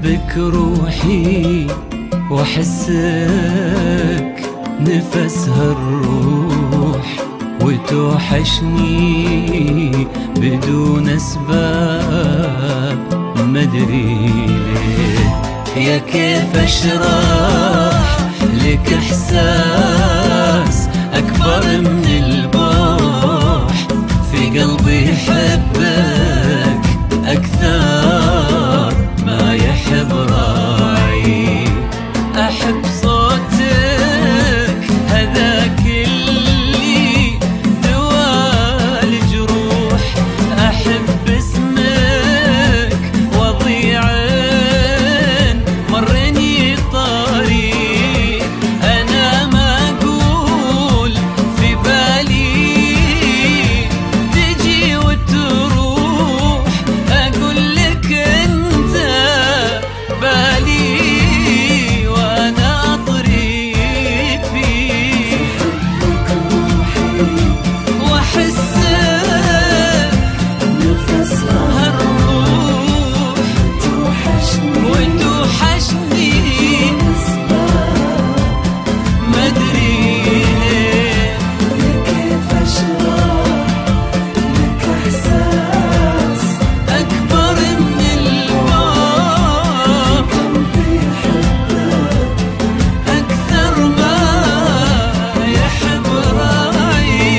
بك روحي واحسك نفسها الروح، وتوحشني بدون اسباب مدري ليه. يا كيف اشرح لك احساس اكبر من البوح، في قلبي يحبك اكثر ما يحب راعي. احب صوتك هذاك اللي دوا الجروح، احب اسمك وضيع مرني طريق. انا ما اقول في بالي تجي وتروح، اقول لك انت بالي وانا اطريق فيك. واحسك نفسها الروح، وتوحشني مدري ليه. كيف اشرح لك احساس اكبر من الباب، قلبي يحبك اكثر ما يحب راعي.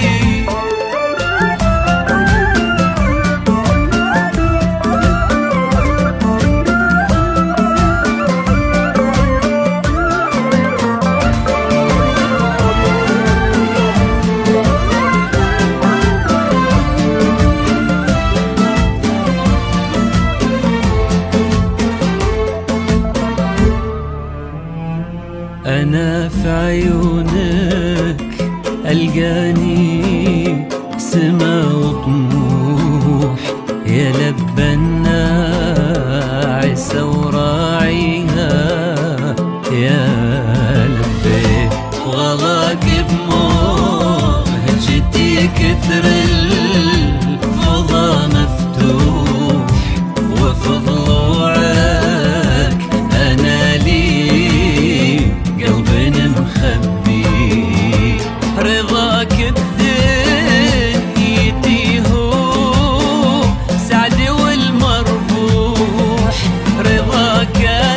أنا في عيونك ألقاني سما وطموح، يا لبى الناعسة وراعيها يا لبيت. وغلاك بموهجتي كثر الفضا مفتوح، وفي ضلوعك أنا لي قلبي مخبي. رضاك بدنيتي هو سعدي والمربوح، رضاك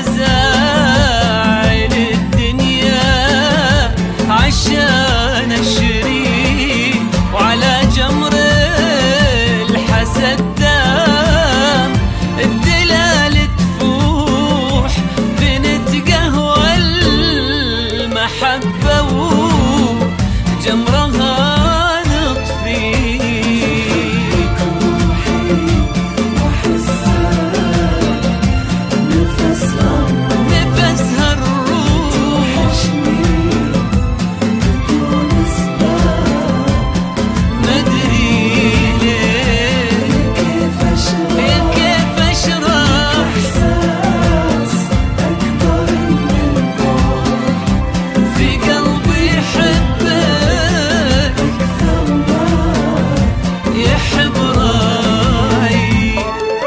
أزاعل الدنيا عشان الشريك. وعلى جمر الحسد دام الدلال تفوح، بنتقهوى المحبة وجمرها نطفي. نفسها الروح، مدري ليه. كيف اشرح في قلبي يحبك يحب راعي.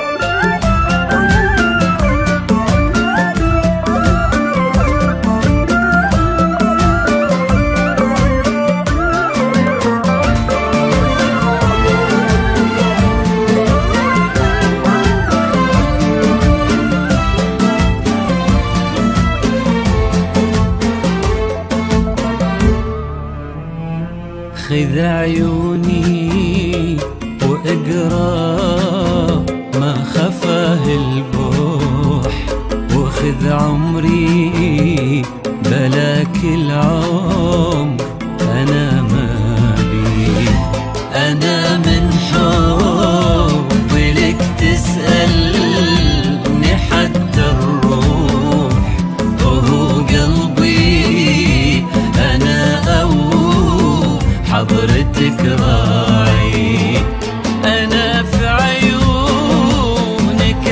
خذ عيوني واقرا ما خفاه البوح، وخذ عمري بلاك العمر انا ما بي. انا من حبي لك تسألني حتى الروح، وهو قلبي انا او حضرتك راعي. أنا في عيونك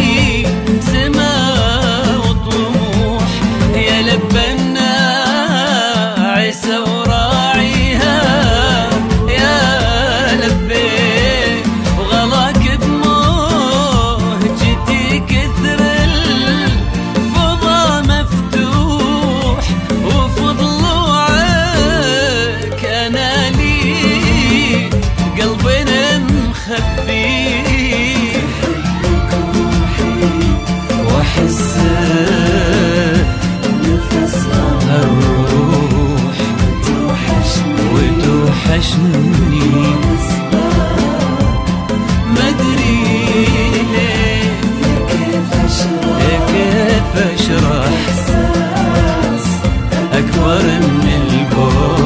ألقاني سما وطموح، يا لبى الناس توحشني مدري ليه كيف اشرح اكبر من البعد